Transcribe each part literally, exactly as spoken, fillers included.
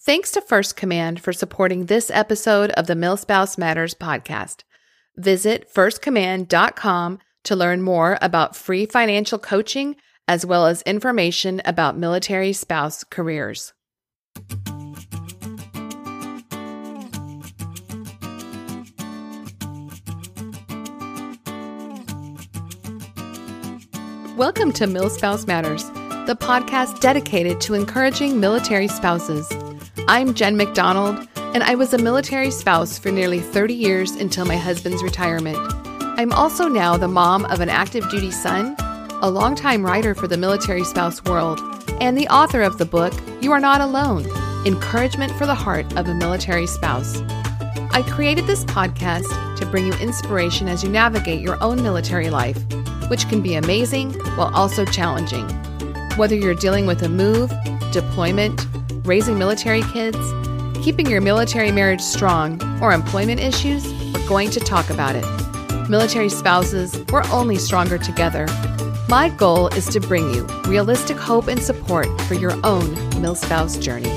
Thanks to First Command for supporting this episode of the MilSpouse Matters podcast. Visit first command dot com to learn more about free financial coaching as well as information about military spouse careers. Welcome to MilSpouse Matters, the podcast dedicated to encouraging military spouses. I'm Jen McDonald, and I was a military spouse for nearly thirty years until my husband's retirement. I'm also now the mom of an active duty son, a longtime writer for the military spouse world, and the author of the book, You Are Not Alone, Encouragement for the Heart of a Military Spouse. I created this podcast to bring you inspiration as you navigate your own military life, which can be amazing while also challenging. Whether you're dealing with a move, deployment, raising military kids, keeping your military marriage strong, or employment issues, we're going to talk about it. Military spouses, we're only stronger together. My goal is to bring you realistic hope and support for your own MilSpouse journey.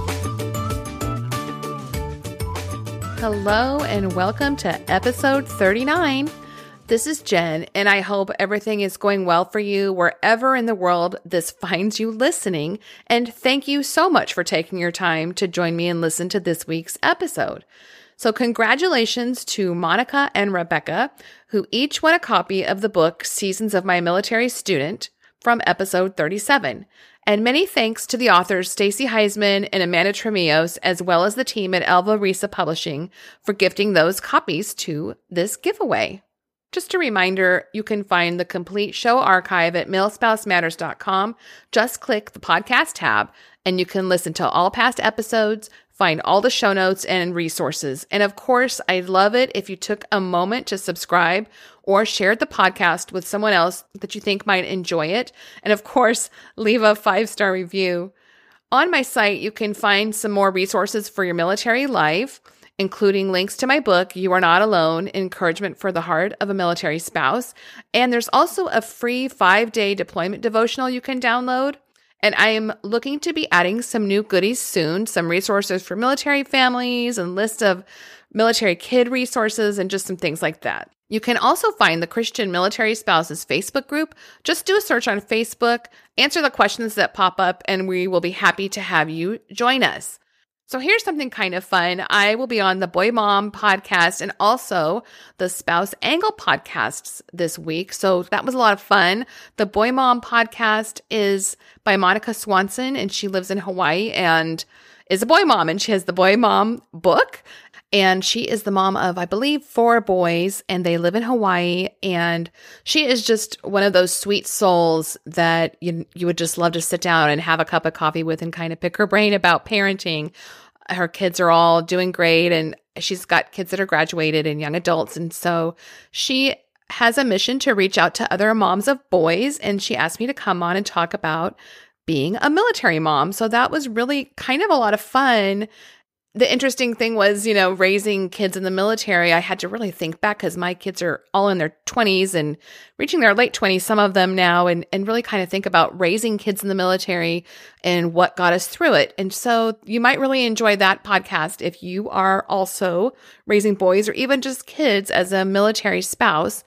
Hello and welcome to episode thirty-nine. This is Jen, and I hope everything is going well for you wherever in the world this finds you listening. And thank you so much for taking your time to join me and listen to this week's episode. So congratulations to Monica and Rebecca, who each won a copy of the book Seasons of My Military Student from episode thirty-seven. And many thanks to the authors Stacy Heisman and Amanda Tremios, as well as the team at Alva Risa Publishing for gifting those copies to this giveaway. Just a reminder, you can find the complete show archive at mil spouse matters dot com. Just click the podcast tab and you can listen to all past episodes, find all the show notes and resources. And of course, I'd love it if you took a moment to subscribe or shared the podcast with someone else that you think might enjoy it. And of course, leave a five-star review. On my site, you can find some more resources for your military life, including links to my book, You Are Not Alone, Encouragement for the Heart of a Military Spouse. And there's also a free five-day deployment devotional you can download. And I am looking to be adding some new goodies soon, some resources for military families and list of military kid resources and just some things like that. You can also find the Christian Military Spouses Facebook group. Just do a search on Facebook, answer the questions that pop up, and we will be happy to have you join us. So here's something kind of fun. I will be on the Boy Mom podcast and also the Spouse Angle podcasts this week. So that was a lot of fun. The Boy Mom podcast is by Monica Swanson, and she lives in Hawaii and is a boy mom, and she has the Boy Mom book. And she is the mom of, I believe, four boys, and they live in Hawaii. And she is just one of those sweet souls that you you would just love to sit down and have a cup of coffee with and kind of pick her brain about parenting. Her kids are all doing great, and she's got kids that are graduated and young adults. And so she has a mission to reach out to other moms of boys, and she asked me to come on and talk about being a military mom. So that was really kind of a lot of fun. The interesting thing was, you know, raising kids in the military, I had to really think back because my kids are all in their twenties and reaching their late twenties, some of them now, and, and really kind of think about raising kids in the military and what got us through it. And so you might really enjoy that podcast if you are also raising boys or even just kids as a military spouse.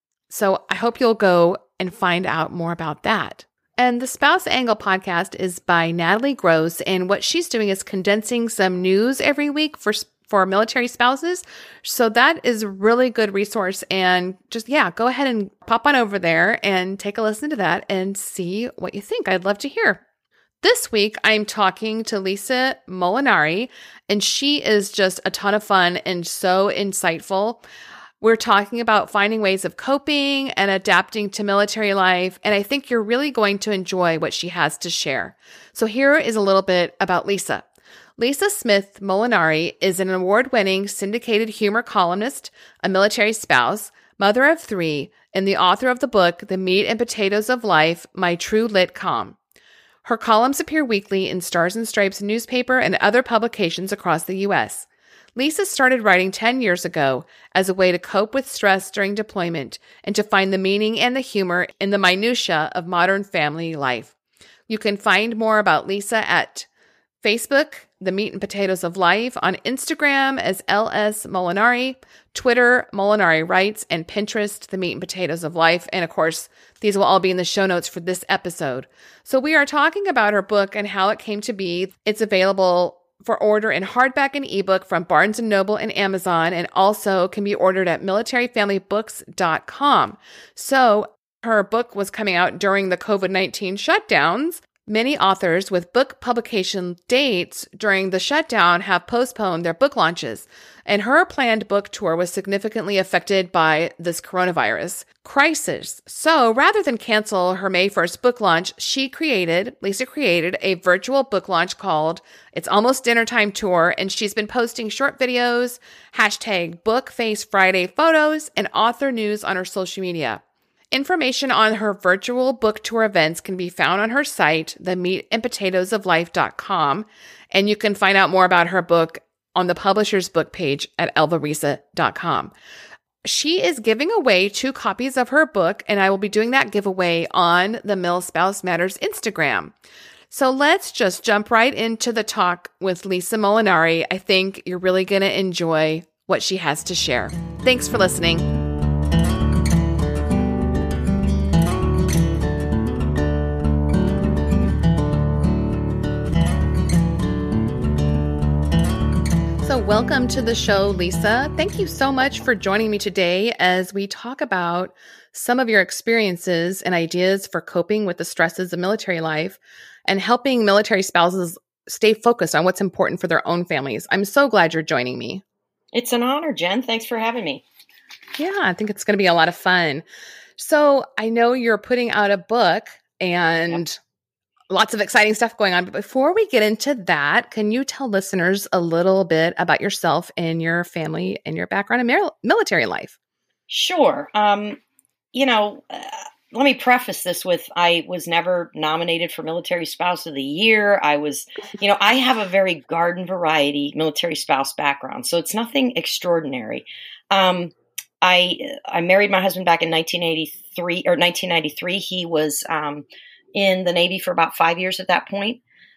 So I hope you'll go and find out more about that. And the Spouse Angle podcast is by Natalie Gross, and what she's doing is condensing some news every week for for military spouses. So that is a really good resource, and just, yeah, go ahead and pop on over there and take a listen to that and see what you think. I'd love to hear. This week, I'm talking to Lisa Molinari, and she is just a ton of fun and so insightful. We're talking about finding ways of coping and adapting to military life, and I think you're really going to enjoy what she has to share. So here is a little bit about Lisa. Lisa Smith Molinari is an award-winning syndicated humor columnist, a military spouse, mother of three, and the author of the book, The Meat and Potatoes of Life, My True Lit Com. Her columns appear weekly in Stars and Stripes newspaper and other publications across the U S Lisa started writing ten years ago as a way to cope with stress during deployment and to find the meaning and the humor in the minutiae of modern family life. You can find more about Lisa at Facebook, The Meat and Potatoes of Life, on Instagram as L S Molinari, Twitter, Molinari Writes, and Pinterest, The Meat and Potatoes of Life. And of course, these will all be in the show notes for this episode. So we are talking about her book and how it came to be. It's available for order in hardback and ebook from Barnes and Noble and Amazon, and also can be ordered at military family books dot com. So her book was coming out during the COVID nineteen shutdowns. Many authors with book publication dates during the shutdown have postponed their book launches, and her planned book tour was significantly affected by this coronavirus crisis. So rather than cancel her May first book launch, she created, Lisa created a virtual book launch called It's Almost Dinner Time Tour, and she's been posting short videos, hashtag BookFace Friday photos, and author news on her social media. Information on her virtual book tour events can be found on her site, the meat and potatoes of life dot com, and you can find out more about her book on the publisher's book page at elva risa dot com. She is giving away two copies of her book, and I will be doing that giveaway on the MilSpouse Matters Instagram. So let's just jump right into the talk with Lisa Molinari. I think you're really going to enjoy what she has to share. Thanks for listening. So welcome to the show, Lisa. Thank you so much for joining me today as we talk about some of your experiences and ideas for coping with the stresses of military life and helping military spouses stay focused on what's important for their own families. I'm so glad you're joining me. It's an honor, Jen. Thanks for having me. Yeah, I think it's going to be a lot of fun. So I know you're putting out a book and yep. Lots of exciting stuff going on. But before we get into that, can you tell listeners a little bit about yourself and your family and your background in mil- military life? Sure. Um, you know, uh, let me preface this with I was never nominated for Military Spouse of the Year. I was, you know, I have a very garden variety military spouse background, so it's nothing extraordinary. Um, I I married my husband back in nineteen eighty-three or nineteen ninety-three. He was um, in the Navy for about five years at that point.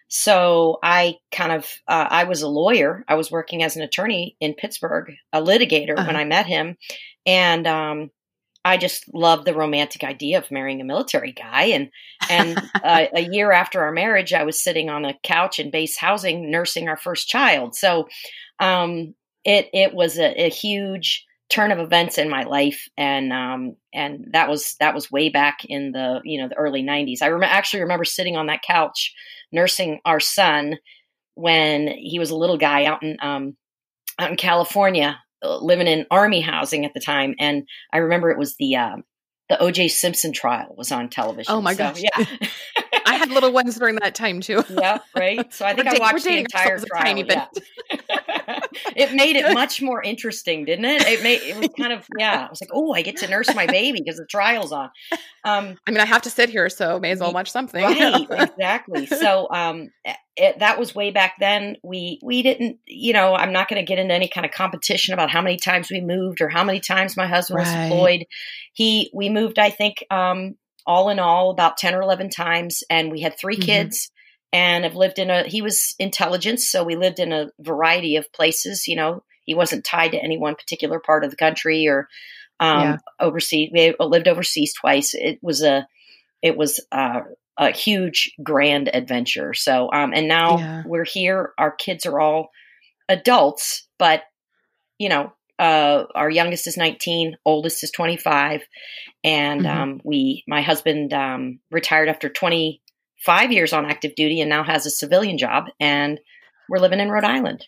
So I kind of, uh, I was a lawyer. I was working as an attorney in Pittsburgh, a litigator uh-huh. when I met him. And um, I just loved the romantic idea of marrying a military guy. And and uh, a year after our marriage, I was sitting on a couch in base housing nursing our first child. So um, it it was a, a huge turn of events in my life, and um, and that was that was way back in the you know the early nineties. I rem- actually remember sitting on that couch nursing our son when he was a little guy out in um, out in California, uh, living in Army housing at the time, and I remember it was the uh, the O J Simpson trial was on television. Oh my so, gosh! Yeah. I had little ones during that time too. Yeah, right. So I think we're I da- watched the entire trial. Tiny bit. Yeah. It made it much more interesting, didn't it? It made it was kind of yeah. I was like, oh, I get to nurse my baby because the trial's on. Um, I mean, I have to sit here, so may as well watch something. Right, exactly. So um, it, that was way back then. We we didn't, you know, I'm not going to get into any kind of competition about how many times we moved or how many times my husband was Right. deployed. He we moved, I think. Um, all in all, about ten or eleven times. And we had three mm-hmm. kids and have lived in a, he was intelligence. So we lived in a variety of places. You know, he wasn't tied to any one particular part of the country or um, yeah. overseas. We lived overseas twice. It was a, it was a, a huge, grand adventure. So, um, and now yeah. we're here. Our kids are all adults, but you know, Uh, our youngest is nineteen, oldest is twenty-five. And mm-hmm. um, we, my husband um, retired after twenty-five years on active duty and now has a civilian job. And we're living in Rhode Island.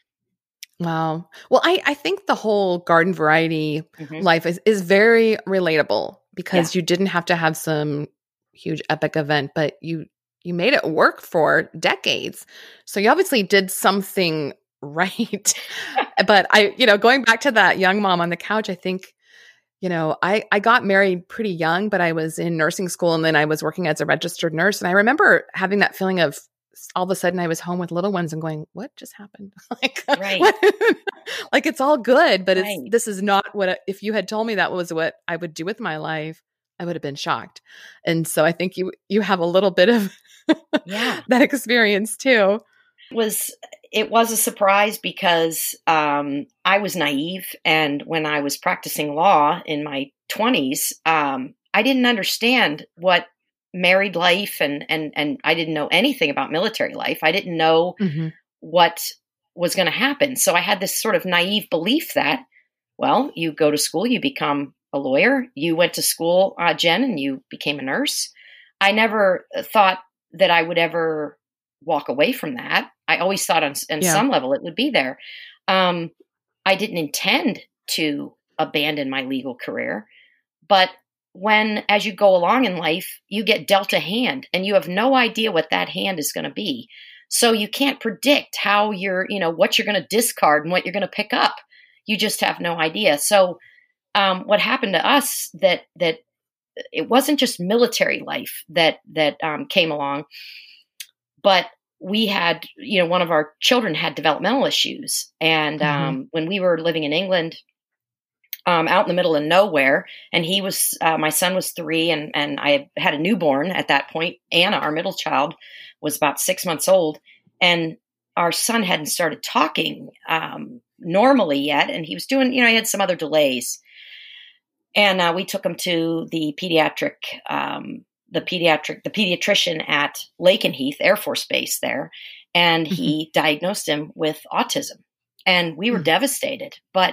Wow. Well, I, I think the whole garden variety mm-hmm. life is, is very relatable because yeah. you didn't have to have some huge epic event, but you, you made it work for decades. So you obviously did something right. But I, you know, going back to that young mom on the couch, I think, you know, I, I got married pretty young, but I was in nursing school and then I was working as a registered nurse. And I remember having that feeling of all of a sudden I was home with little ones and going, what just happened? like, right. like it's all good, but right. it's, this is not what, if you had told me that was what I would do with my life, I would have been shocked. And so I think you, you have a little bit of yeah. that experience too. was it was a surprise because um, I was naive, and when I was practicing law in my twenties, um, I didn't understand what married life and and and I didn't know anything about military life. I didn't know Mm-hmm. what was going to happen. So I had this sort of naive belief that, well, you go to school, you become a lawyer. You went to school, uh, Jen, and you became a nurse. I never thought that I would ever walk away from that. I always thought on, on Yeah. some level it would be there. Um, I didn't intend to abandon my legal career, but when, as you go along in life, you get dealt a hand and you have no idea what that hand is going to be. So you can't predict how you're, you know, what you're going to discard and what you're going to pick up. You just have no idea. So um, what happened to us that, that it wasn't just military life that, that um, came along, but we had, you know, one of our children had developmental issues. And Mm-hmm. um, when we were living in England, Um, out in the middle of nowhere. And he was, uh, my son was three and, and I had a newborn at that point. Anna, our middle child, was about six months old. And our son hadn't started talking um, normally yet. And he was doing, you know, he had some other delays. And uh, we took him to the pediatric, um, the pediatric, the pediatrician at Lakenheath Air Force Base there. And Mm-hmm. he diagnosed him with autism. And we were Mm-hmm. devastated. But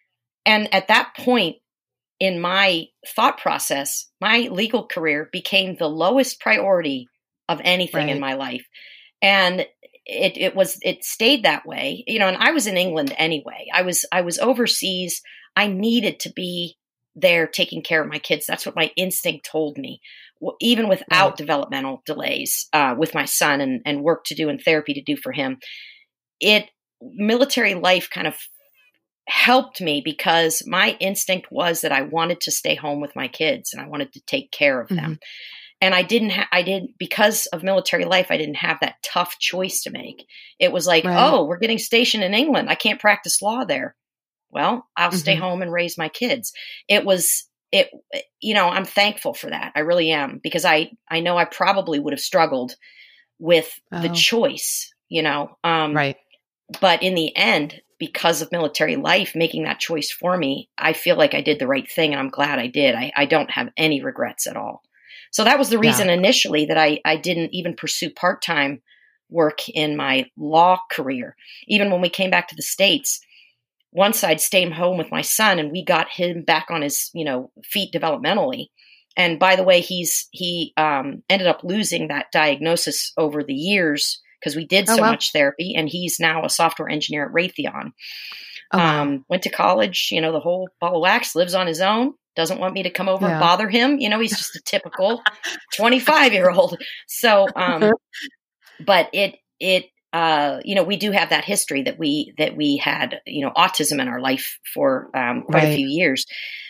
And at that point in my thought process, my legal career became the lowest priority of anything Right. in my life. And it, it was, it stayed that way, you know, and I was in England anyway. I was, I was overseas. I needed to be there taking care of my kids. That's what my instinct told me, well, even without Right. developmental delays uh, with my son and, and work to do and therapy to do for him. It, military life kind of helped me because my instinct was that I wanted to stay home with my kids and I wanted to take care of them. Mm-hmm. And I didn't, ha- I didn't, because of military life, I didn't have that tough choice to make. It was like, Right. oh, we're getting stationed in England. I can't practice law there. Well, I'll Mm-hmm. stay home and raise my kids. It was, it, you know, I'm thankful for that. I really am, because I, I know I probably would have struggled with Oh. the choice, you know, um, Right. but in the end, because of military life, making that choice for me, I feel like I did the right thing and I'm glad I did. I, I don't have any regrets at all. So that was the reason Yeah. initially that I, I didn't even pursue part-time work in my law career. Even when we came back to the States, once I'd stayed home with my son and we got him back on his, you know, feet developmentally. And by the way, he's, he um, ended up losing that diagnosis over the years because we did so Oh, wow. much therapy, and he's now a software engineer at Raytheon. Oh, wow. Um, went to college, you know, the whole ball of wax, lives on his own, doesn't want me to come over Yeah. and bother him. You know, he's just a typical twenty-five year old. So, um, but it, it, uh, you know, we do have that history that we, that we had, you know, autism in our life for um, quite Right. a few years.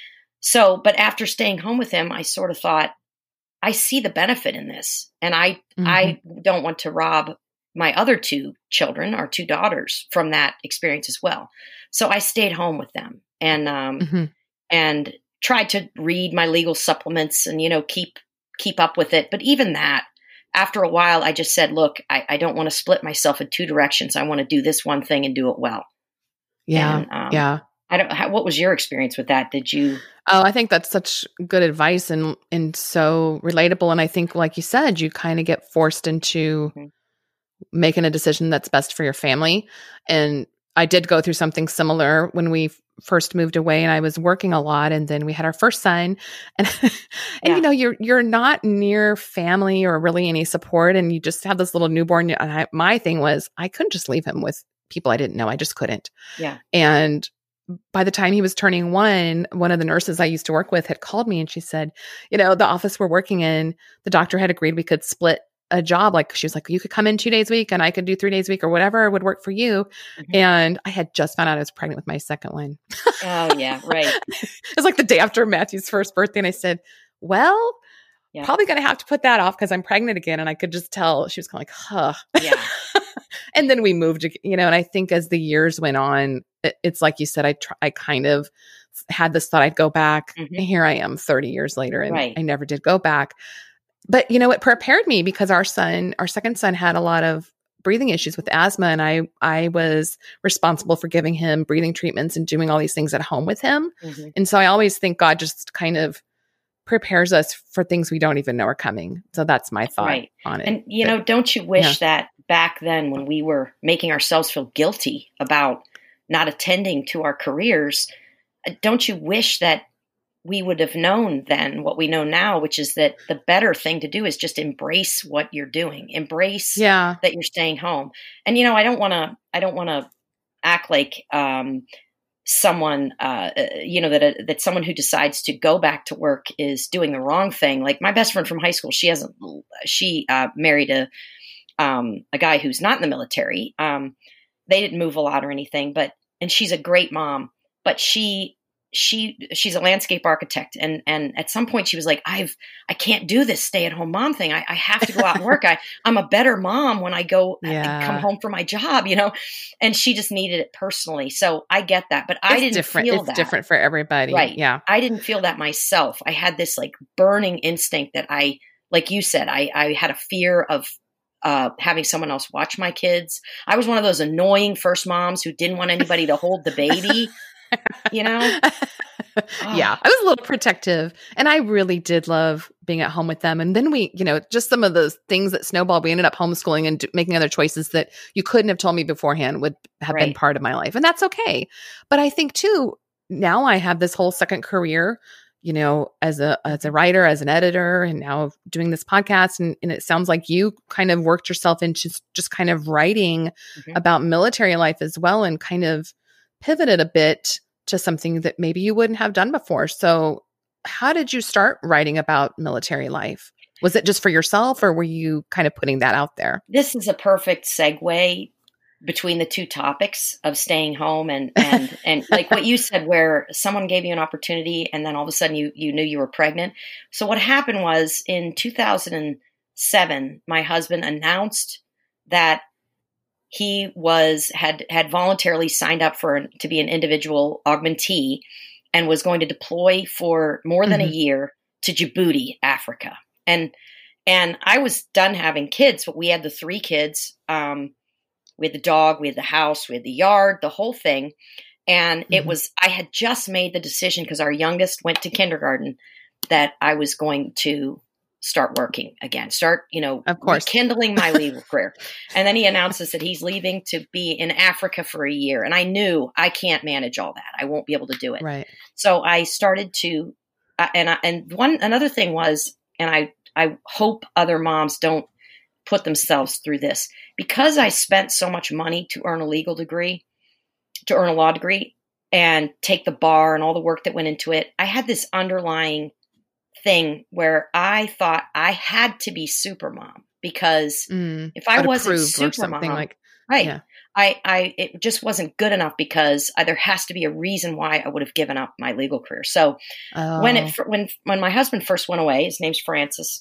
So, but after staying home with him, I sort of thought, I see the benefit in this, and I, Mm-hmm. I don't want to rob my other two children, our two daughters, from that experience as well. So I stayed home with them and, um, Mm-hmm. and tried to read my legal supplements and, you know, keep, keep up with it. But even that, after a while, I just said, look, I, I don't want to split myself in two directions. I want to do this one thing and do it well. Yeah. And, um, yeah. I don't, how, what was your experience with that? Did you? Oh, I think that's such good advice and, and so relatable. And I think, like you said, you kind of get forced into Mm-hmm. making a decision that's best for your family. And I did go through something similar when we first moved away and I was working a lot, and then we had our first son, and, and Yeah. you know, you're, you're not near family or really any support. And you just have this little newborn. And I, my thing was, I couldn't just leave him with people I didn't know. I just couldn't. Yeah. And by the time he was turning one, one of the nurses I used to work with had called me and she said, you know, the office we're working in, the doctor had agreed we could split a job. Like, she was like, you could come in two days a week and I could do three days a week or whatever would work for you. Mm-hmm. And I had just found out I was pregnant with my second one. Oh yeah. Right. It was like the day after Matthew's first birthday. And I said, well, yeah. probably going to have to put that off because I'm pregnant again. And I could just tell she was kind of like, huh. Yeah. And then we moved, you know, and I think as the years went on, it, it's like you said, I tr- I kind of had this thought I'd go back. Mm-hmm. And here I am thirty years later, and right. I never did go back. But, you know, it prepared me because our son, our second son had a lot of breathing issues with asthma, and I I was responsible for giving him breathing treatments and doing all these things at home with him. Mm-hmm. And so I always think God just kind of prepares us for things we don't even know are coming. So that's my thought right. on it. And, you but, know, don't you wish yeah. that back then when we were making ourselves feel guilty about not attending to our careers, don't you wish that we would have known then what we know now, which is that the better thing to do is just embrace what you're doing, embrace yeah. that you're staying home. And, you know, I don't want to, I don't want to act like, um, someone, uh, you know, that, uh, that someone who decides to go back to work is doing the wrong thing. Like my best friend from high school, she hasn't, she, uh, married a, um, a guy who's not in the military. Um, they didn't move a lot or anything, but, and she's a great mom, but she, she, she's a landscape architect. And, and at some point she was like, I've, I can't do this stay at home mom thing. I, I have to go out and work. I, I'm a better mom when I go yeah. I come home from my job, you know, and she just needed it personally. So I get that, but I it's didn't different. feel it's that. different for everybody. Right. Yeah. I didn't feel that myself. I had this like burning instinct that I, like you said, I, I had a fear of, uh, having someone else watch my kids. I was one of those annoying first moms who didn't want anybody to hold the baby. You know? Oh. Yeah, I was a little protective, and I really did love being at home with them. And then we, you know, just some of those things that snowballed, we ended up homeschooling and do, making other choices that you couldn't have told me beforehand would have right. been part of my life. And that's okay. But I think too, now I have this whole second career, you know, as a, as a writer, as an editor, and now doing this podcast. And, and it sounds like you kind of worked yourself into just, just kind of writing mm-hmm. about military life as well, and kind of pivoted a bit to something that maybe you wouldn't have done before. So how did you start writing about military life? Was it just for yourself, or were you kind of putting that out there? This is a perfect segue between the two topics of staying home and, and, and like what you said, where someone gave you an opportunity and then all of a sudden you, you knew you were pregnant. So what happened was in two thousand seven, my husband announced that he was had had voluntarily signed up for to be an individual augmentee and was going to deploy for more than mm-hmm. a year to Djibouti, Africa. And and I was done having kids, but we had the three kids. Um, we had the dog, we had the house, we had the yard, the whole thing. And mm-hmm. it was I had just made the decision, because our youngest went to kindergarten, that I was going to start working again, start, you know, of course, rekindling my legal career. And then he announces that he's leaving to be in Africa for a year. And I knew I can't manage all that. I won't be able to do it. Right. So I started to, uh, and I, and one, another thing was, and I, I hope other moms don't put themselves through this, because I spent so much money to earn a legal degree, to earn a law degree and take the bar and all the work that went into it. I had this underlying thing where I thought I had to be super mom, because mm, if I wasn't super mom, like, right, yeah. I, I, it just wasn't good enough, because I, there has to be a reason why I would have given up my legal career. So oh. when it, when, when my husband first went away, his name's Francis,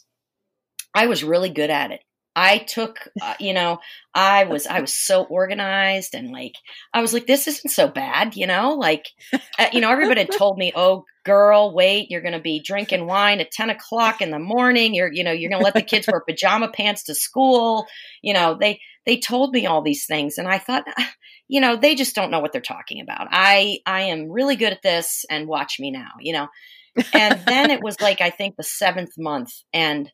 I was really good at it. I took, uh, you know, I was, I was so organized, and like, I was like, this isn't so bad, you know, like, uh, you know, everybody had told me, oh girl, wait, you're going to be drinking wine at ten o'clock in the morning. You're, you know, you're going to let the kids wear pajama pants to school. You know, they, they told me all these things. And I thought, you know, they just don't know what they're talking about. I, I am really good at this, and watch me now, you know? And then it was like, I think the seventh month, and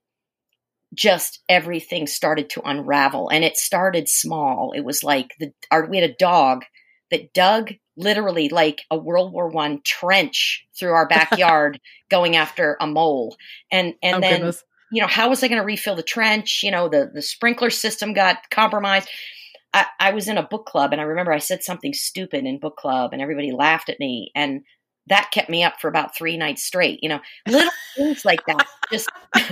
just everything started to unravel, and it started small. It was like the our, we had a dog that dug literally like a World War One trench through our backyard going after a mole. And and oh, then goodness. You know, how was I going to refill the trench? You know, the the sprinkler system got compromised. I, I was in a book club, and I remember I said something stupid in book club, and everybody laughed at me, and that kept me up for about three nights straight. You know, little things like that. Just,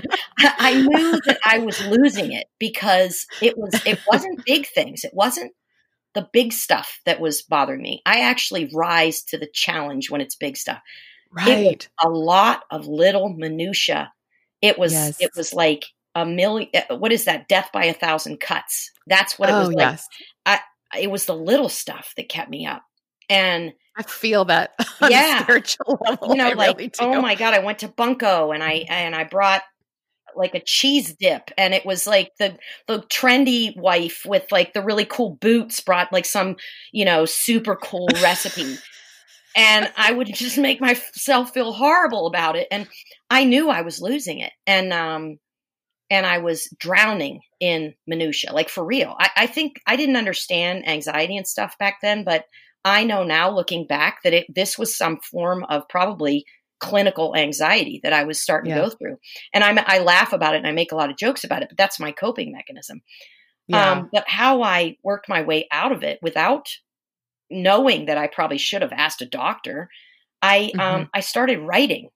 I knew that I was losing it, because it was, it wasn't big things. It wasn't the big stuff that was bothering me. I actually rise to the challenge when it's big stuff. Right. It was a lot of little minutia. It was, yes. it was like a million, what is that? Death by a thousand cuts. That's what it oh, was like. Yes. I, it was the little stuff that kept me up. And I feel that on yeah. a spiritual level. You know, I like, really oh my God, I went to Bunko, and I, and I brought, like a cheese dip, and it was like the the trendy wife with like the really cool boots brought like some, you know, super cool recipe. And I would just make myself feel horrible about it. And I knew I was losing it. And um and I was drowning in minutia, like for real. I, I think I didn't understand anxiety and stuff back then, but I know now looking back that it this was some form of probably clinical anxiety that I was starting Yeah. to go through. And I I laugh about it and I make a lot of jokes about it, but that's my coping mechanism. Yeah. Um, but how I worked my way out of it without knowing that I probably should have asked a doctor, I Mhm. um, I started writing.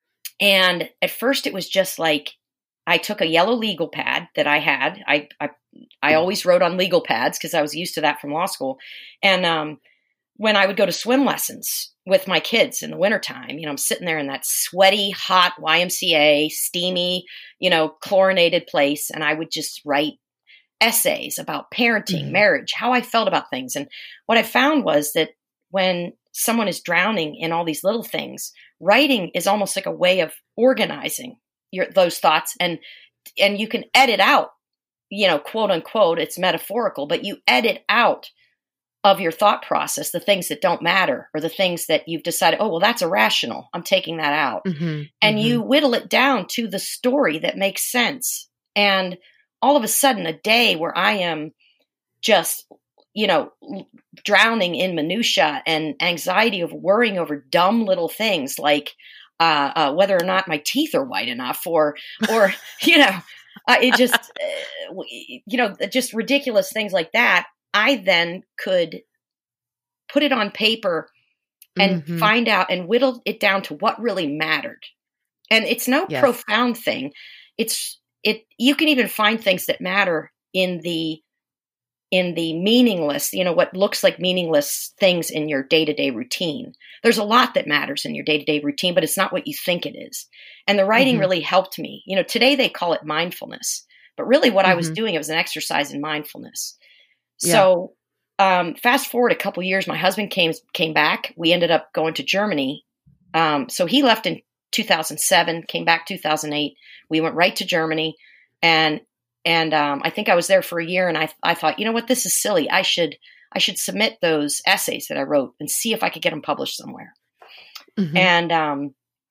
And at first it was just like, I took a yellow legal pad that I had. I I, I always wrote on legal pads because I was used to that from law school. And um, when I would go to swim lessons with my kids in the wintertime, you know, I'm sitting there in that sweaty, hot Y M C A, steamy, you know, chlorinated place. And I would just write essays about parenting, Mhm. marriage, how I felt about things. And what I found was that when someone is drowning in all these little things, writing is almost like a way of organizing your those thoughts, and and you can edit out, you know, quote unquote, it's metaphorical, but you edit out of your thought process the things that don't matter, or the things that you've decided, oh, well, that's irrational, I'm taking that out. Mhm. And Mhm. you whittle it down to the story that makes sense. And all of a sudden, a day where I am just, you know, drowning in minutia and anxiety of worrying over dumb little things like uh, uh, whether or not my teeth are white enough, or, or you know, uh, it just, uh, you know, just ridiculous things like that. I then could put it on paper and Mhm. find out and whittle it down to what really mattered. And it's no Yes. profound thing. It's it. You can even find things that matter in the in the meaningless, you know, what looks like meaningless things in your day-to-day routine. There's a lot that matters in your day-to-day routine, but it's not what you think it is. And the writing Mhm. really helped me. You know, today they call it mindfulness, but really what I was Mhm. doing, it was an exercise in mindfulness. Yeah. So um, fast forward a couple years, my husband came came back. We ended up going to Germany. Um, so he left in two thousand seven, came back two thousand eight. We went right to Germany, and and um, I think I was there for a year. And I I thought, you know what, this is silly. I should I should submit those essays that I wrote and see if I could get them published somewhere. Mhm. And um,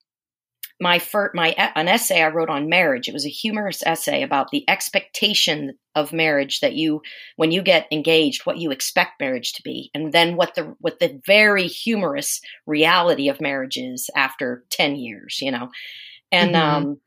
my fir- my an essay I wrote on marriage. It was a humorous essay about the expectation of marriage, that you, when you get engaged, what you expect marriage to be, and then what the what the very humorous reality of marriage is after ten years. You know, and Mhm. um,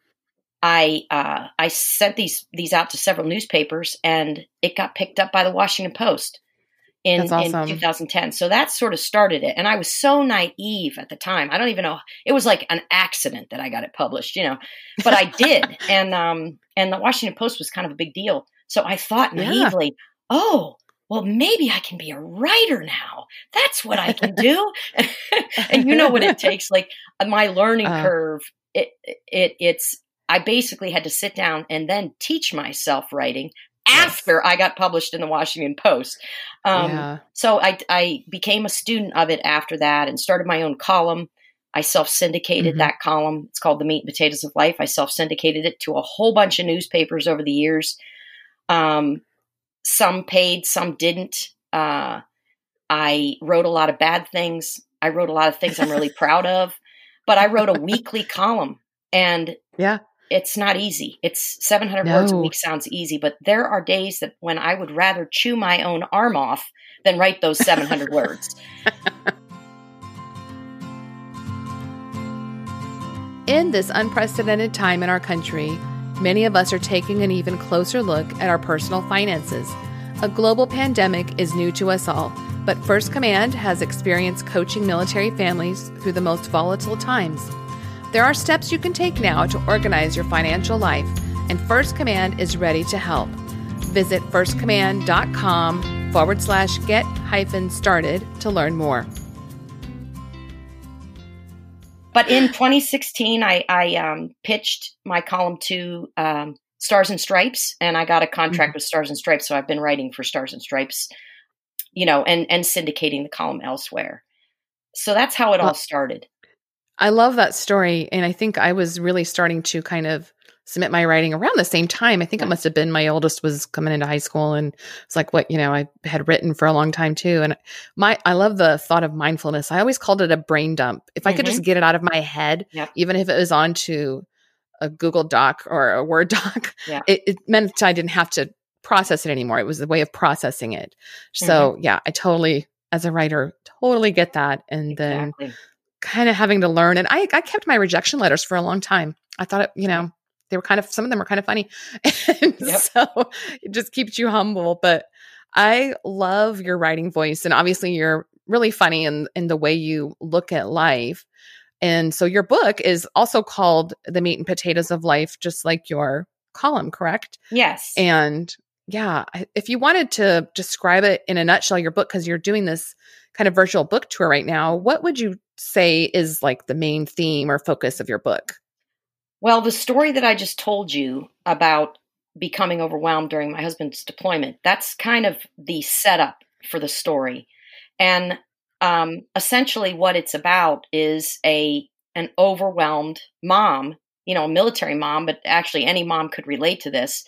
I uh, I sent these these out to several newspapers, and it got picked up by the Washington Post in, That's awesome. in two thousand ten. So that sort of started it. And I was so naive at the time. I don't even know. It was like an accident that I got it published, you know, but I did. and, um, and the Washington Post was kind of a big deal. So I thought Yeah. naively, oh, well, maybe I can be a writer now. That's what I can do. And you know what it takes, like my learning Uh, curve, it, it, it's, I basically had to sit down and then teach myself writing after I got published in the Washington Post. Um, Yeah. so I, I became a student of it after that and started my own column. I self-syndicated Mhm. that column. It's called The Meat and Potatoes of Life. I self-syndicated it to a whole bunch of newspapers over the years. Um, some paid, some didn't. Uh, I wrote a lot of bad things. I wrote a lot of things I'm really proud of, but I wrote a weekly column, and Yeah. it's not easy. It's seven hundred words a No. week sounds easy, but there are days that when I would rather chew my own arm off than write those seven hundred words. In this unprecedented time in our country, many of us are taking an even closer look at our personal finances. A global pandemic is new to us all, but First Command has experience coaching military families through the most volatile times. There are steps you can take now to organize your financial life, and First Command is ready to help. Visit firstcommand.com forward slash get hyphen started to learn more. But in twenty sixteen, I, I um, pitched my column to um, Stars and Stripes, and I got a contract Mhm. with Stars and Stripes. So I've been writing for Stars and Stripes, you know, and, and syndicating the column elsewhere. So that's how it all Well, started. I love that story. And I think I was really starting to kind of submit my writing around the same time. I think Yeah. it must have been my oldest was coming into high school, and it's like what, you know, I had written for a long time too. And my, I love the thought of mindfulness. I always called it a brain dump. If I could Mhm. just get it out of my head, Yep. even if it was onto a Google Doc or a Word doc, Yeah. it, it meant I didn't have to process it anymore. It was a way of processing it. So yeah, I totally, as a writer, totally get that. And then Exactly. kind of having to learn. And I, I kept my rejection letters for a long time. I thought, it, you know, they were kind of, some of them were kind of funny. And Yep. so it just keeps you humble. But I love your writing voice. And obviously you're really funny in, in the way you look at life. And so your book is also called The Meat and Potatoes of Life, just like your column, correct? Yes. And yeah, I- if you wanted to describe it in a nutshell, your book, because you're doing this kind of virtual book tour right now, what would you say is like the main theme or focus of your book? Well, the story that I just told you about becoming overwhelmed during my husband's deployment, that's kind of the setup for the story. And um, essentially what it's about is a an overwhelmed mom, you know, a military mom, but actually any mom could relate to this,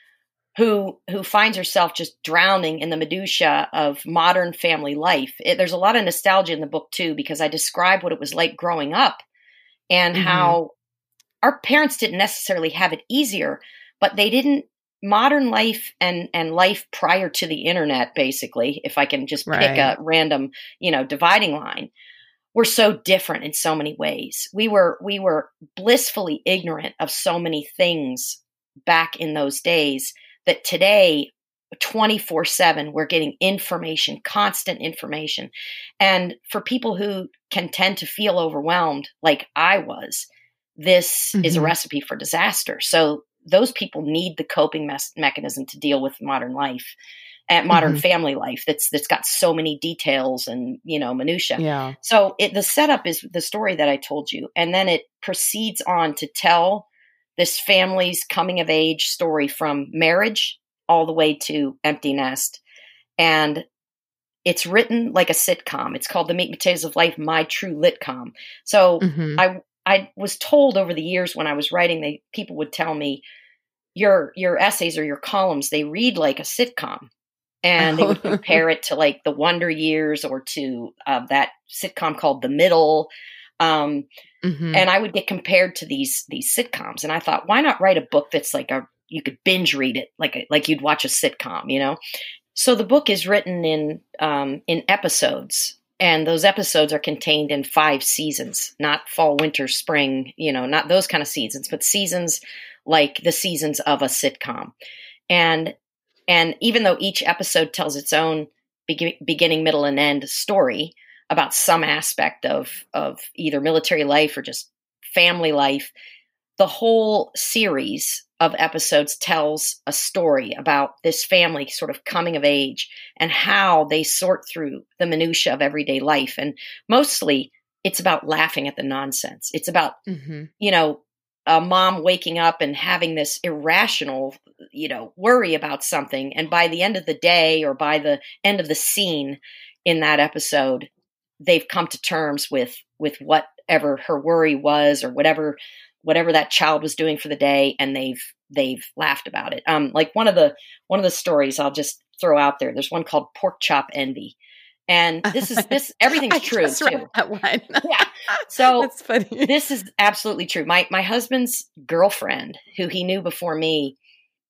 who who finds herself just drowning in the minutia of modern family life. It, there's a lot of nostalgia in the book too, because I describe what it was like growing up and Mhm. how our parents didn't necessarily have it easier, but they didn't. Modern life and and life prior to the internet, basically, if I can just pick Right. a random, you know, dividing line, were so different in so many ways. We were we were blissfully ignorant of so many things back in those days that today, twenty-four seven, we're getting information, constant information. And for people who can tend to feel overwhelmed, like I was, this is a Mhm. recipe for disaster. So those people need the coping mes- mechanism to deal with modern life and modern Mhm. family life that's that's got so many details and, you know, minutia. Yeah. So it, the setup is the story that I told you, and then it proceeds on to tell this family's coming of age story from marriage all the way to empty nest. And it's written like a sitcom. It's called The Meat and Potatoes of Life, My True Litcom. So Mhm. I I was told over the years when I was writing, they people would tell me, your your essays or your columns, they read like a sitcom. And they would compare it to like the Wonder Years or to uh, that sitcom called The Middle. Um, Mhm. and I would get compared to these these sitcoms. And I thought, why not write a book that's like a you could binge read it like a, like you'd watch a sitcom, you know? So the book is written in um, in episodes. And those episodes are contained in five seasons, not fall, winter, spring, you know, not those kind of seasons, but seasons like the seasons of a sitcom. And and even though each episode tells its own be- beginning, middle, and end story about some aspect of of either military life or just family life, the whole series of episodes tells a story about this family sort of coming of age and how they sort through the minutia of everyday life. And mostly it's about laughing at the nonsense. It's about, Mhm. you know, a mom waking up and having this irrational, you know, worry about something. And by the end of the day or by the end of the scene in that episode, they've come to terms with, with whatever her worry was or whatever whatever that child was doing for the day, and they've they've laughed about it. Um, like one of the one of the stories I'll just throw out there. There's one called Pork Chop Envy, and this is this everything's I true just read too. that one. Yeah, so That's funny. this is absolutely true. My my husband's girlfriend, who he knew before me,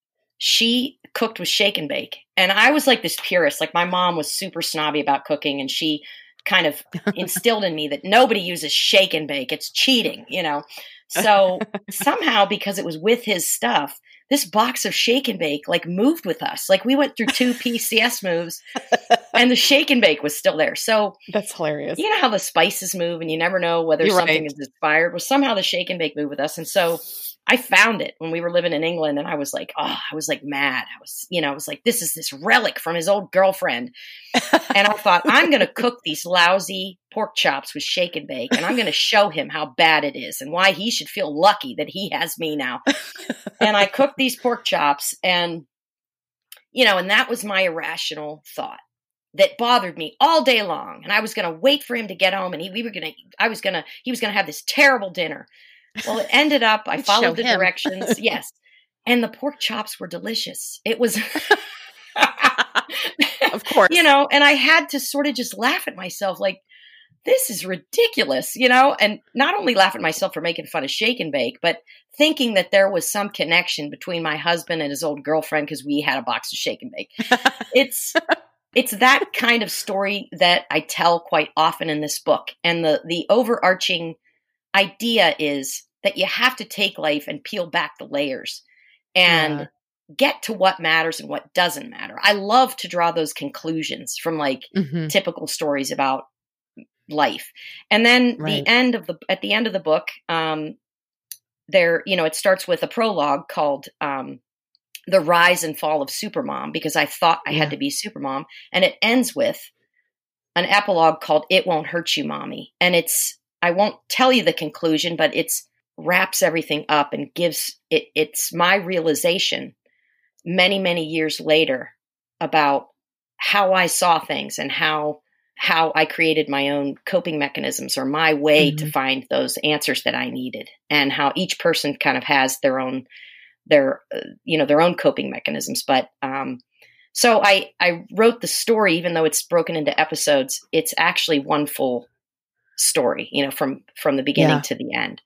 she cooked with shake and bake, and I was like this purist. Like my mom was super snobby about cooking, and she kind of instilled in me that nobody uses shake and bake. It's cheating, you know. So somehow, because it was with his stuff, this box of shake and bake like moved with us. Like we went through two P C S moves and the shake and bake was still there. So That's hilarious. you know how the spices move and you never know whether You're something right. is inspired. Well, somehow the shake and bake moved with us. And so I found it when we were living in England, and I was like, oh, I was like mad. I was, you know, I was like, this is this relic from his old girlfriend. And I thought, I'm going to cook these lousy pork chops with shake and bake, and I'm going to show him how bad it is and why he should feel lucky that he has me now. And I cooked these pork chops, and, you know, and that was my irrational thought that bothered me all day long. And I was going to wait for him to get home, and he, we were going to, I was going to, he was going to have this terrible dinner. Well, it ended up, I followed the him. directions. Yes. And the pork chops were delicious. It was, of course, you know, and I had to sort of just laugh at myself like, this is ridiculous, you know, and not only laugh at myself for making fun of Shake and Bake, but thinking that there was some connection between my husband and his old girlfriend because we had a box of Shake and Bake. It's it's that kind of story that I tell quite often in this book. And the the overarching idea is that you have to take life and peel back the layers and yeah. get to what matters and what doesn't matter. I love to draw those conclusions from like mm-hmm. typical stories about life. And then right. the end of the, at the end of the book, um, there, you know, it starts with a prologue called, um, The Rise and Fall of Supermom, because I thought I yeah. had to be Supermom. And it ends with an epilogue called It Won't Hurt You, Mommy. And it's, I won't tell you the conclusion, but it's wraps everything up and gives it, it's my realization many, many years later about how I saw things and how how I created my own coping mechanisms or my way mm-hmm. to find those answers that I needed, and how each person kind of has their own, their, uh, you know, their own coping mechanisms. But, um, so I, I wrote the story, even though it's broken into episodes, it's actually one full story, you know, from, from the beginning yeah. to the end.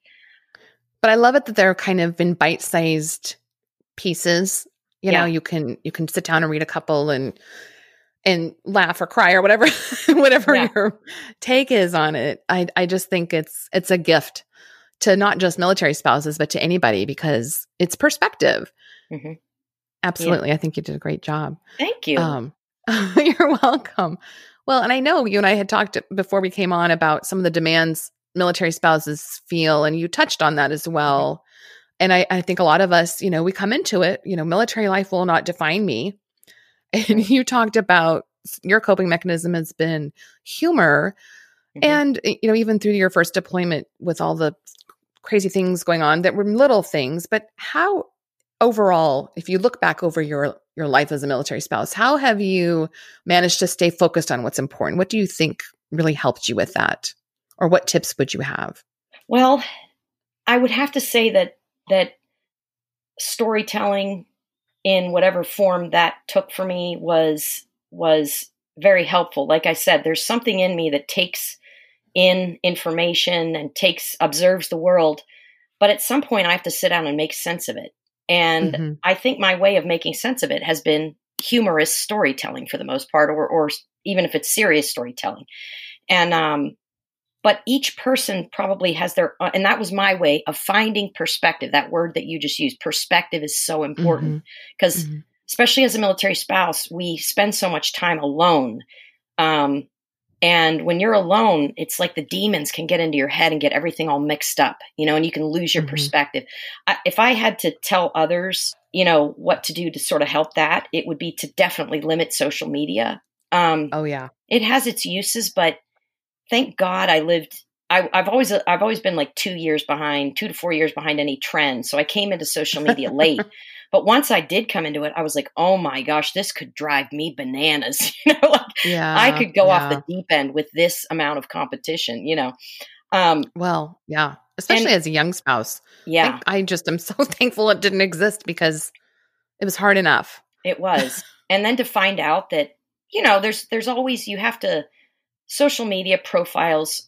But I love it that they're kind of in bite-sized pieces. You yeah. know, you can, you can sit down and read a couple and, and laugh or cry or whatever, whatever yeah. your take is on it. I I just think it's it's a gift to not just military spouses, but to anybody, because it's perspective. Mm-hmm. Absolutely. Yeah. I think you did a great job. Thank you. Um, you're welcome. Well, and I know you and I had talked before we came on about some of the demands military spouses feel, and you touched on that as well. Mm-hmm. And I, I think a lot of us, you know, we come into it, you know, military life will not define me. And you talked about your coping mechanism has been humor. Mm-hmm. And, you know, even through your first deployment with all the crazy things going on that were little things, but how overall, if you look back over your, your life as a military spouse, how have you managed to stay focused on what's important? What do you think really helped you with that? Or what tips would you have? Well, I would have to say that, that storytelling in whatever form that took for me was, was very helpful. Like I said, there's something in me that takes in information and takes, observes the world. But at some point I have to sit down and make sense of it. And mm-hmm. I think my way of making sense of it has been humorous storytelling for the most part, or, or even if it's serious storytelling. And, um, but each person probably has their, uh, and that was my way of finding perspective. That word that you just used, perspective, is so important because mm-hmm. especially as a military spouse, we spend so much time alone. Um, and when you're alone, it's like the demons can get into your head and get everything all mixed up, you know, and you can lose your mm-hmm. perspective. I, if I had to tell others, you know, what to do to sort of help that, it would be to definitely limit social media. Um, oh yeah. It has its uses, but thank God I lived, I, I've always, I've always been like two years behind, two to four years behind any trend. So I came into social media late, but once I did come into it, I was like, oh my gosh, this could drive me bananas. You know, like yeah, I could go yeah. off the deep end with this amount of competition, you know? Um, well, yeah, especially and, as a young spouse. Yeah. I, I just am so thankful it didn't exist because it was hard enough. It was. And then to find out that, you know, there's, there's always, you have to, social media profiles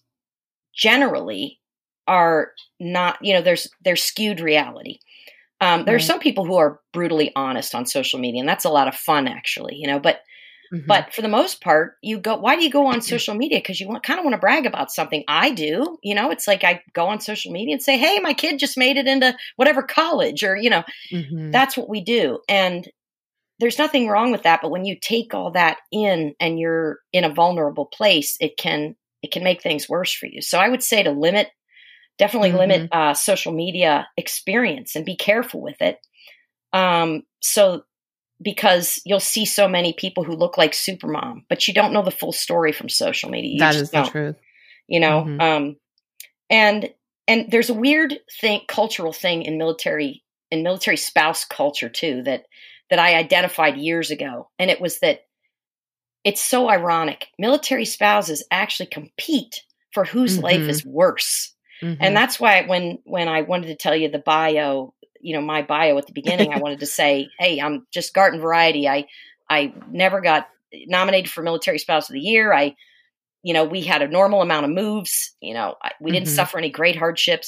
generally are not, you know, there's, there's skewed reality. Um, there right. are some people who are brutally honest on social media, and that's a lot of fun actually, you know, but, mm-hmm. but for the most part, you go, why do you go on social media? Cause you want, kind of want to brag about something. I do, you know, it's like I go on social media and say, hey, my kid just made it into whatever college, or, you know, mm-hmm. that's what we do. And there's nothing wrong with that. But when you take all that in and you're in a vulnerable place, it can, it can make things worse for you. So I would say to limit, definitely mm-hmm. limit uh, social media experience and be careful with it. Um, so because you'll see so many people who look like Supermom, but you don't know the full story from social media. You that is the don't, truth. You know? Mm-hmm. Um, and, and there's a weird thing, cultural thing in military, in military spouse culture too, that, that I identified years ago. And it was that it's so ironic. Military spouses actually compete for whose mm-hmm. life is worse. Mm-hmm. And that's why when, when I wanted to tell you the bio, you know, my bio at the beginning, I wanted to say, hey, I'm just garden variety. I, I never got nominated for Military Spouse of the Year. I, you know, we had a normal amount of moves, you know, I, we didn't mm-hmm. suffer any great hardships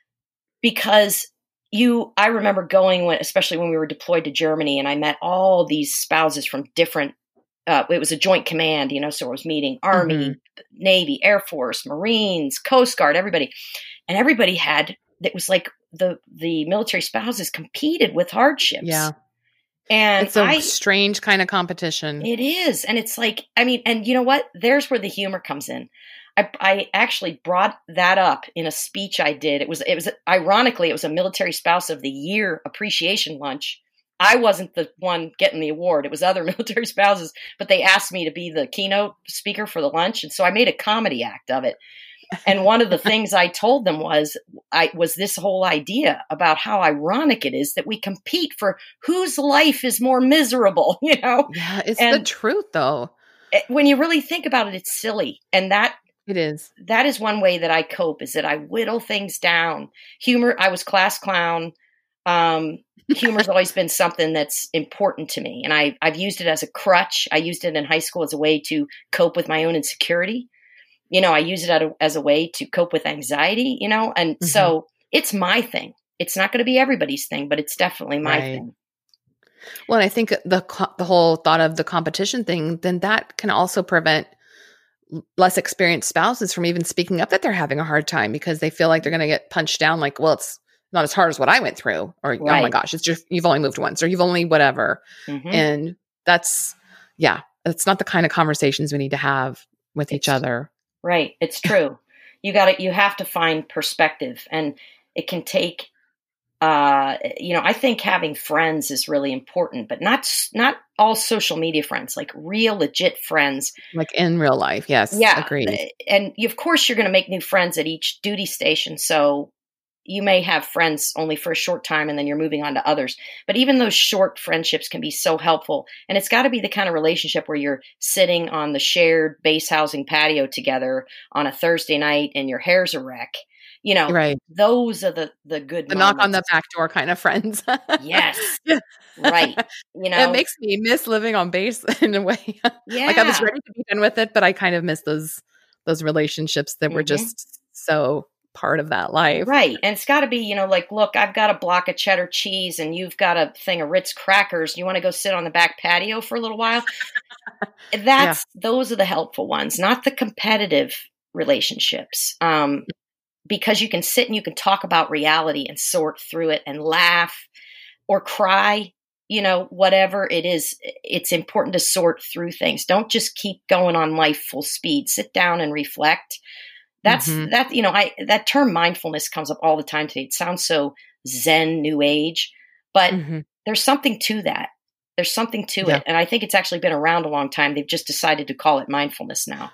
because you, I remember going when, especially when we were deployed to Germany, and I met all these spouses from different, uh, it was a joint command, you know, so I was meeting Army, mm-hmm. Navy, Air Force, Marines, Coast Guard, everybody. And everybody had, it was like the, the military spouses competed with hardships. Yeah. And it's a I, strange kind of competition. It is. And it's like, I mean, and you know what? There's where the humor comes in. I, I actually brought that up in a speech I did. It was, it was, ironically, it was a Military Spouse of the Year appreciation lunch. I wasn't the one getting the award. It was other military spouses, but they asked me to be the keynote speaker for the lunch. And so I made a comedy act of it. And one of the things I told them was, I was this whole idea about how ironic it is that we compete for whose life is more miserable, you know? Yeah, it's and the truth though. When you really think about it, it's silly. And that, It is. That is one way that I cope, is that I whittle things down. Humor, I was class clown. Um, humor's always been something that's important to me. And I, I've used it as a crutch. I used it in high school as a way to cope with my own insecurity. You know, I use it as a way to cope with anxiety, you know, and mm-hmm. so it's my thing. It's not going to be everybody's thing, but it's definitely my right. thing. Well, and I think the the whole thought of the competition thing, then that can also prevent less experienced spouses from even speaking up that they're having a hard time because they feel like they're going to get punched down like, well, it's not as hard as what I went through, or, right. oh my gosh, it's just, you've only moved once, or you've only whatever. Mm-hmm. And that's, yeah, it's not the kind of conversations we need to have with it's, each other. Right. It's true. You got to, you have to find perspective, and it can take, uh, you know, I think having friends is really important, but not, not all social media friends, like real legit friends. Like in real life. Yes. Yeah. Agreed. And you, of course you're going to make new friends at each duty station. So you may have friends only for a short time and then you're moving on to others. But even those short friendships can be so helpful. And it's got to be the kind of relationship where you're sitting on the shared base housing patio together on a Thursday night and your hair's a wreck. You know, right. those are the, the good The moments. knock on the back door kind of friends. Yes. Right. You know, it makes me miss living on base in a way. Yeah. Like I was ready to be done with it, but I kind of miss those, those relationships that mm-hmm. were just so part of that life. Right. And it's got to be, you know, like, look, I've got a block of cheddar cheese and you've got a thing of Ritz crackers. You want to go sit on the back patio for a little while? That's, yeah. Those are the helpful ones, not the competitive relationships. Um, because you can sit and you can talk about reality and sort through it and laugh or cry, you know, whatever it is. It's important to sort through things. Don't just keep going on life full speed. Sit down and reflect. That's mm-hmm. that, you know, I, that term mindfulness comes up all the time today. It sounds so Zen new age, but mm-hmm. there's something to that. There's something to yeah. it. And I think it's actually been around a long time. They've just decided to call it mindfulness now.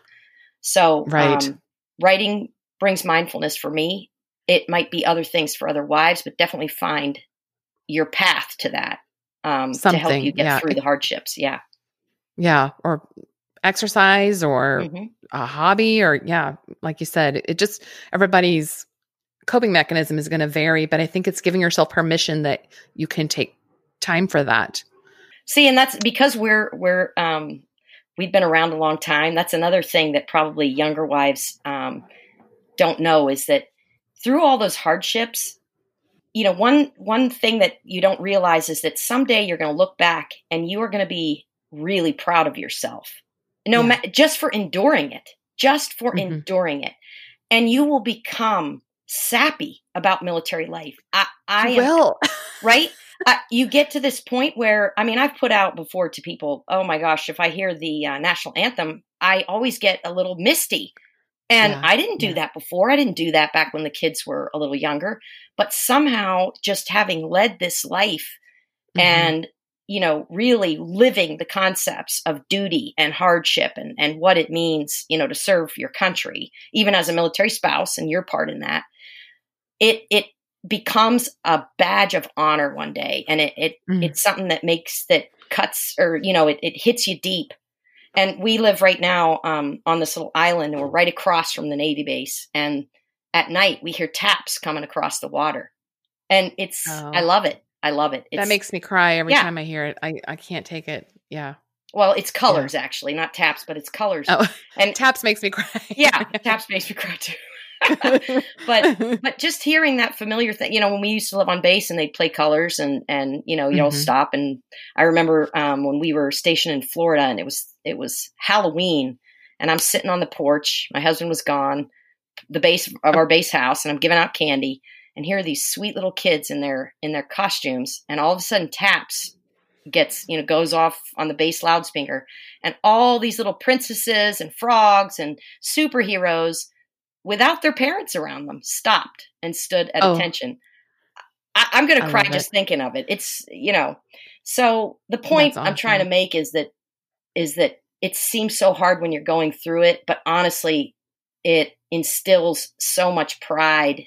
So right. um, writing brings mindfulness for me. It might be other things for other wives, but definitely find your path to that um, to help you get yeah. through the hardships. Yeah. Yeah. Or exercise or mm-hmm. a hobby, or yeah, like you said, it just, everybody's coping mechanism is going to vary, but I think it's giving yourself permission that you can take time for that. See, and that's because we're, we're, um, we've been around a long time. That's another thing that probably younger wives, um, don't know, is that through all those hardships, you know, one, one thing that you don't realize is that someday you're going to look back and you are going to be really proud of yourself. No, yeah. ma- just for enduring it, just for mm-hmm. enduring it. And you will become sappy about military life. I, I you will. Right? Uh, you get to this point where, I mean, I've put out before to people, oh my gosh, if I hear the uh, national anthem, I always get a little misty. And yeah, I didn't do yeah. that before. I didn't do that back when the kids were a little younger. But somehow just having led this life mm-hmm. and, you know, really living the concepts of duty and hardship and, and what it means, you know, to serve your country, even as a military spouse and your part in that, it it becomes a badge of honor one day. And it, it mm-hmm. it's something that makes, that cuts, or, you know, it, it hits you deep. And we live right now um, on this little island, and we're right across from the Navy base. And at night we hear taps coming across the water. And it's, Oh. I love it. I love it. It's, That makes me cry every yeah. time I hear it. I, I can't take it. Yeah. Well, it's colors actually, not taps, but it's colors. Oh, and taps makes me cry. yeah, taps makes me cry too. but but just hearing that familiar thing, you know, when we used to live on base and they'd play colors and and you know, you'll Mhm. stop. And I remember um, when we were stationed in Florida and it was it was Halloween and I'm sitting on the porch. My husband was gone, the base of our base house, and I'm giving out candy. And here are these sweet little kids in their in their costumes, and all of a sudden taps gets, you know, goes off on the base loudspeaker, and all these little princesses and frogs and superheroes without their parents around them stopped and stood at Oh. attention. I, I'm going to I cry love just it. thinking of it. It's, you know, so the point That's I'm trying to awesome. make is that, is that it seems so hard when you're going through it, but honestly, it instills so much pride,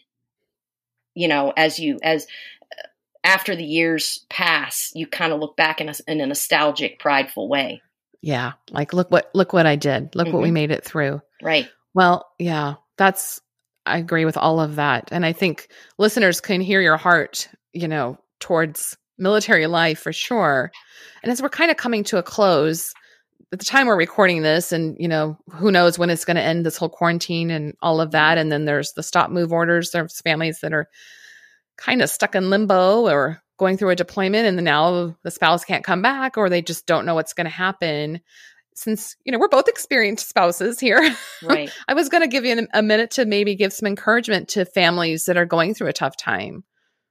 you know, as you, as after the years pass, you kind of look back in a, in a nostalgic, prideful way. Yeah. Like, look what, look what I did. Look what we Mhm. made it through. Right. Well, yeah, that's, I agree with all of that. And I think listeners can hear your heart, you know, towards military life for sure. And as we're kind of coming to a close, at the time we're recording this, and, you know, who knows when it's going to end, this whole quarantine and all of that. And then there's the stop move orders. There's families that are kind of stuck in limbo or going through a deployment, and then now the spouse can't come back, or they just don't know what's going to happen. Since, you know, we're both experienced spouses here, Right. I was going to give you a minute to maybe give some encouragement to families that are going through a tough time.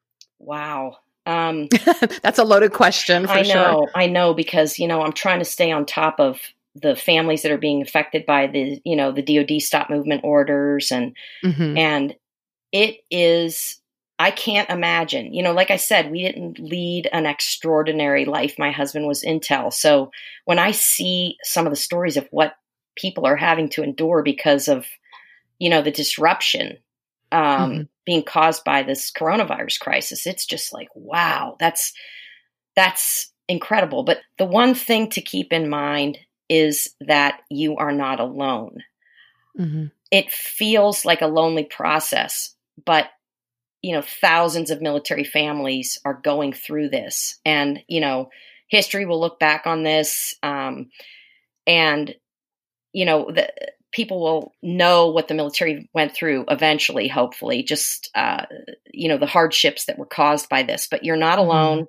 Wow. Um, That's a loaded question for I sure. know, I know, because, you know, I'm trying to stay on top of the families that are being affected by the, you know, the D O D stop movement orders. And, Mhm. and it is, I can't imagine, you know, like I said, we didn't lead an extraordinary life. My husband was intel. So when I see some of the stories of what people are having to endure because of, you know, the disruption, um, Mhm. being caused by this coronavirus crisis, it's just like, wow, that's, that's incredible. But the one thing to keep in mind is that you are not alone. Mhm. It feels like a lonely process, but, you know, thousands of military families are going through this, and, you know, history will look back on this, um, and, you know, the people will know what the military went through eventually, hopefully, just, uh, you know, the hardships that were caused by this. But you're not alone.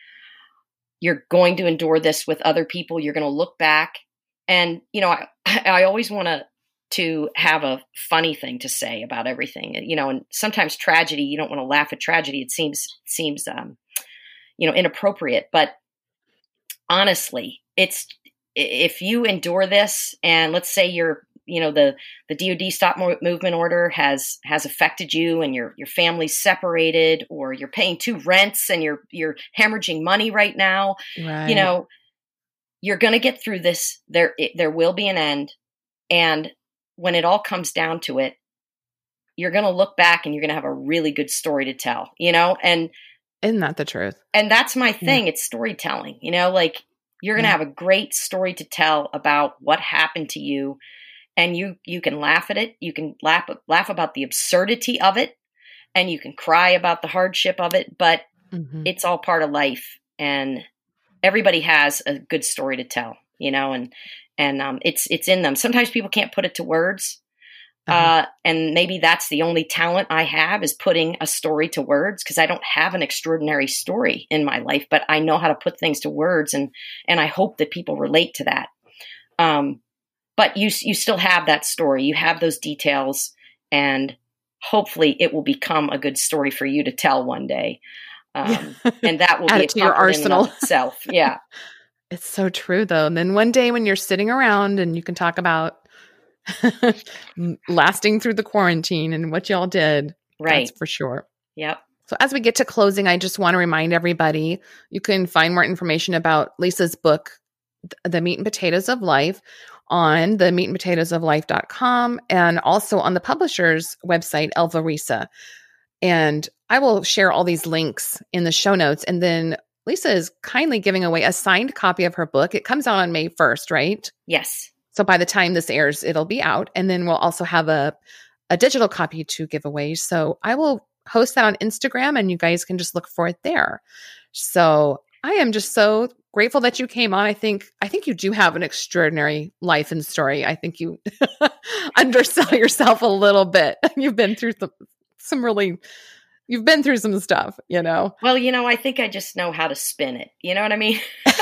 You're going to endure this with other people. You're going to look back. And, you know, I, I always want to to have a funny thing to say about everything, you know, and sometimes tragedy, you don't want to laugh at tragedy. It seems, seems, um, you know, inappropriate, but honestly, it's, if you endure this, and let's say you're, you know, the, the D O D stop movement order has, has affected you, and your, your family's separated, or you're paying two rents and you're, you're hemorrhaging money right now, Right. you know, you're going to get through this. There, it, there will be an end. And when it all comes down to it, you're going to look back and you're going to have a really good story to tell, you know, and, Isn't that the truth? and that's my thing. Yeah. It's storytelling, you know, like you're going to Yeah. have a great story to tell about what happened to you. And you, you can laugh at it. You can laugh, laugh about the absurdity of it, and you can cry about the hardship of it, but Mhm. it's all part of life, and everybody has a good story to tell, you know, and, and um, it's, it's in them. Sometimes people can't put it to words. Uh-huh. Uh, and maybe that's the only talent I have, is putting a story to words, because I don't have an extraordinary story in my life, but I know how to put things to words, and, and I hope that people relate to that. Um, but you, you still have that story, you have those details, and hopefully it will become a good story for you to tell one day. Um, and that will Add be it a to your comfort in and of arsenal. itself. Yeah. It's so true, though. And then one day when you're sitting around and you can talk about lasting through the quarantine and what y'all did, Right. that's for sure. Yep. So as we get to closing, I just want to remind everybody, you can find more information about Lisa's book, The Meat and Potatoes of Life, on the meat and potatoes of life dot com, and also on the publisher's website, Elvarisa. And I will share all these links in the show notes. And then Lisa is kindly giving away a signed copy of her book. It comes out on May first, right? Yes. So by the time this airs, it'll be out. And then we'll also have a a digital copy to give away. So I will post that on Instagram and you guys can just look for it there. So I am just so grateful that you came on. I think I think you do have an extraordinary life and story. I think you undersell yourself a little bit. You've been through some, some really, you've been through some stuff, you know? Well, you know, I think I just know how to spin it. You know what I mean?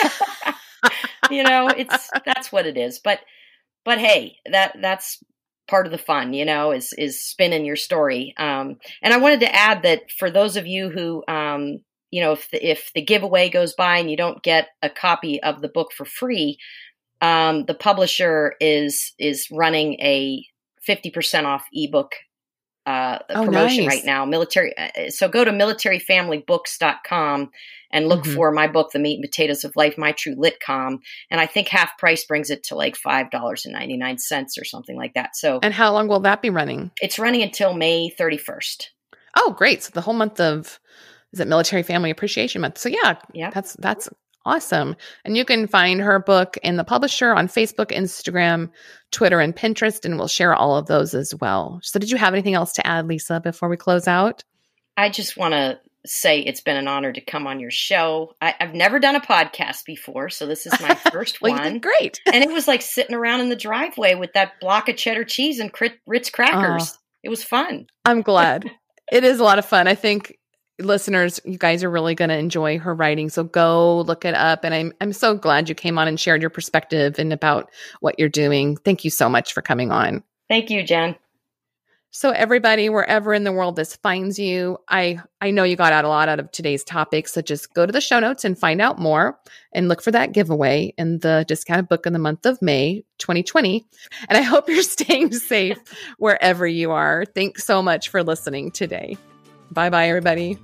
You know, it's, that's what it is. But, but hey, that, that's part of the fun, you know, is, is spinning your story. Um, and I wanted to add that for those of you who, um, you know, if the, if the giveaway goes by and you don't get a copy of the book for free, um, the publisher is, is running a fifty percent off ebook uh, oh, promotion nice. right now. Military. So go to military family books dot com and look mm-hmm. for my book, The Meat and Potatoes of Life, My True Litcom. And I think half price brings it to like five dollars and ninety-nine cents or something like that. So, and how long will that be running? It's running until May thirty-first. Oh, great. So the whole month of, is it Military Family Appreciation Month? So yeah, yeah, that's, that's awesome. And you can find her book and the publisher on Facebook, Instagram, Twitter, and Pinterest, and we'll share all of those as well. So did you have anything else to add, Lisa, before we close out? I just want to say it's been an honor to come on your show. I, I've never done a podcast before, so this is my first well, one. You did great. And it was like sitting around in the driveway with that block of cheddar cheese and Ritz crackers. Oh, it was fun. I'm glad. It is a lot of fun. I think listeners, you guys are really going to enjoy her writing. So go look it up. And I'm I'm so glad you came on and shared your perspective and about what you're doing. Thank you so much for coming on. Thank you, Jen. So everybody, wherever in the world this finds you, I, I know you got out a lot out of today's topic. So just go to the show notes and find out more and look for that giveaway in the discounted book in the month of May twenty twenty. And I hope you're staying safe wherever you are. Thanks so much for listening today. Bye-bye, everybody.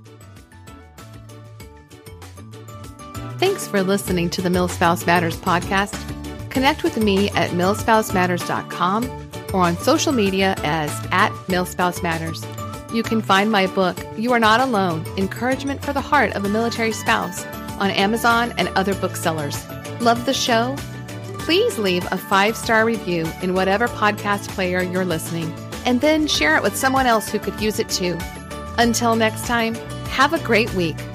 Thanks for listening to the MilSpouse Matters podcast. Connect with me at mil spouse matters dot com or on social media as at MilSpouseMatters. You can find my book, You Are Not Alone, Encouragement for the Heart of a Military Spouse, on Amazon and other booksellers. Love the show? Please leave a five-star review in whatever podcast player you're listening, and then share it with someone else who could use it too. Until next time, have a great week.